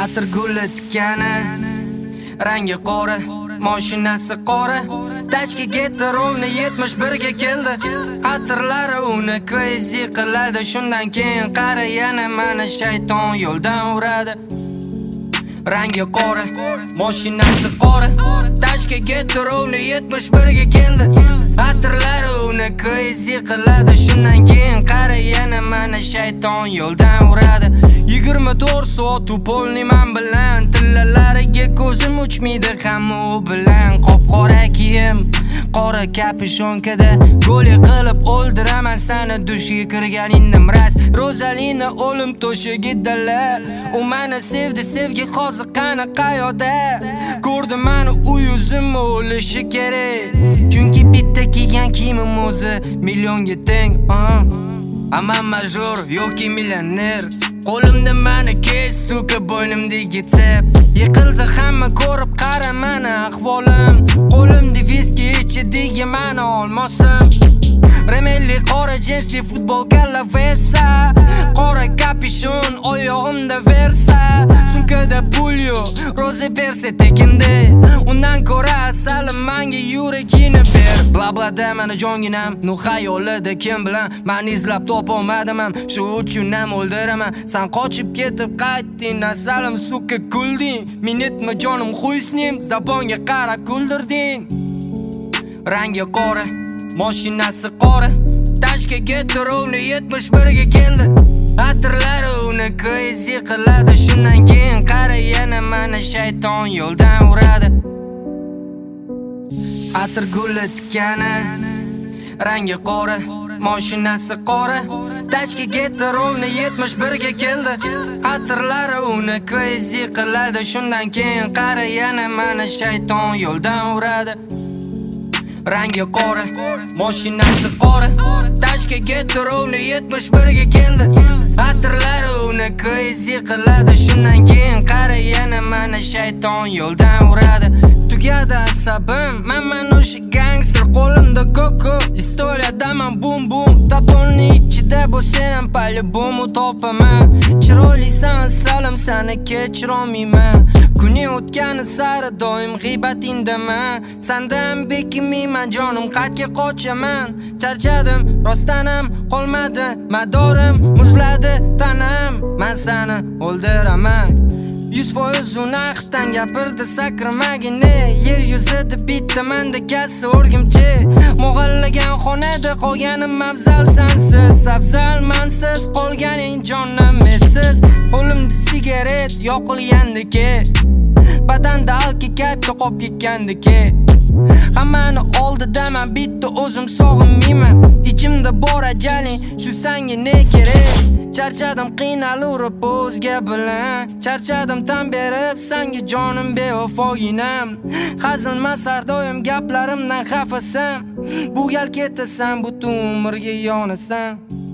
Atir guli tikani, rangi qora, mashinasi qora. Tachka Getterovni 71 ga keldi. Atirlari uni crazy qiladi. Shundan keyin qara yana mana shayton yo'ldan uradi. Rangi qora, mashinasi qora. Tachka Getterovni 71 ga keldi. Atirlari uni crazy qiladi. Shundan keyin qara yana mana shayton yo'ldan uradi. 24 soat polni men bilan, tillalariga ko'zim uchmaydi hamma u bilan. Qop-qora kiyim, qora kapishonka,da goli qilib o'ldiraman seni dushga kirganingni mraz. Rozalina o'lim to'shigidala, u meni sevdi, sevgi hozir qani qayoqda? Ko'rdi meni u yuzim o'lishi kerak, chunki bitta kiygan kiyimim o'zi millionga teng. Amam major yoki millioner, qo'limda meni kesh suka bo'ynimdagi tsep. Yiqildi hamma ko'rib qara meni ahvolim, qo'limda viski ichidagi meni olmosim. Remelli qora jinsi futbolka lavesa, qora kapishon oyog'imda versa. Sumkada pul yo'q, rozi bersa tekinda, undan ko'ra asalim menga yuragini ber. Bla bla da meni jonginam, nu xayolida kim bilan meni izlab topolmadim ham, shu uchun ham o'ldiraman. Sen qochib ketib qaytding, asalim suka kulding. Minitma jonim xuysnim, zabonga qara kuldirding. Rangi qora, mashinasi qora. Tachka Getterovni 71 ga keldi. Atirlari uni crazy qiladi. Shundan keyin qara yana mana shayton yo'ldan uradi. Atir guli tikani, rangi qora, mashinasi qora. Tachka Getterovni 71 ga keldi. Atirlari uni crazy qiladi. Shundan keyin qara yana mana shayton yo'ldan uradi. Rangi qora, mashinasi qora. Tachka Getterovni 71 ga keldi. Atirlari uni crazy qiladi. Shundan keyin qara yana mana shayton yo'ldan uradi. Tugadi asabim, men o'sha gangster, qo'limda koko. Istoriyada men bum bum, taponni ichida bo'lsam ham по-любому topaman. Chiroylisan salim, seni kechirolmayman. Kuning o'tgani sari doim g'iybatingdaman. Sendan bekinmayman jonim, qaytga qochaman. Charchadim, rostdan ham qolmadi madorim, muzladi tanam. Men seni o'ldiraman. 100% unaqdan gapirdi sakramagini. Yer yuzida bitta menda kassa o'rgimchi. Mog'allagan xonada qolganim afzal sensiz. Afzal mensiz qolganing jonim mesiz. Qo'limda sigaret yoqilgandiki, badanda alki kayfda qolib ketgandiki. Hammani oldida men bitta o'zim sog'inmayman. Ichimda bor ajaling, shu senga ne kerak? Charchadim qiynalurib o'zga bilan, charchadim tan berib senga jonim bevafoginam. Hazilmas har doim gaplarimdan xafasan, bu gal ketasan, butun umrga yonasan.